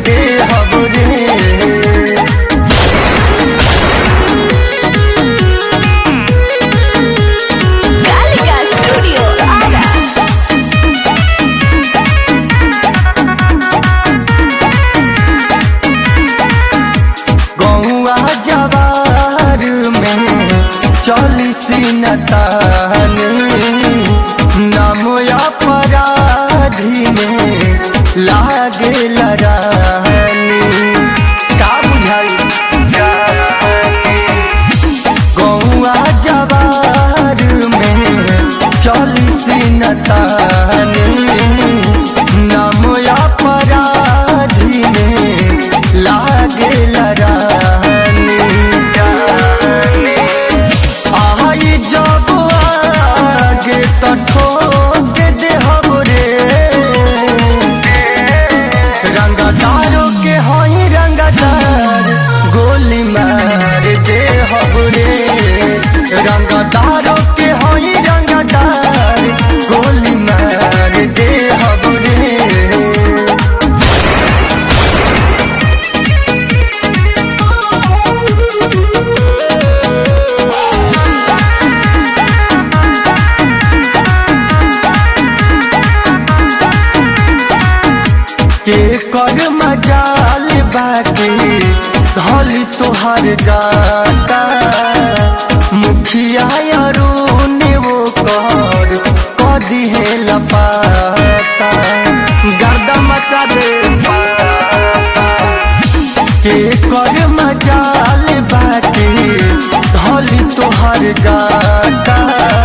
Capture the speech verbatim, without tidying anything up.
दे हबरे। कालिका स्टूडियो आरा। गौआ जवार में चौलीसी नताने नाम अपराधी में लागे लरानी। का बुझाई गौआ जवार में चौलीसी नताने नाम अपराधी में लागे लरानी। आई जब आगे तो ठोक दे हमरे। रंगदारों के हई रंगदार गोली मार दे हमरे। रंगदारों के हई रंगदार गोली मार दे हमरे। के कर मजाल बाटे धली तोहर गाता। मुखिया अरुण वो कर कदी है लपाता। गर्दा मचा दे के कर मजाल बाटे धली तोहर गाता।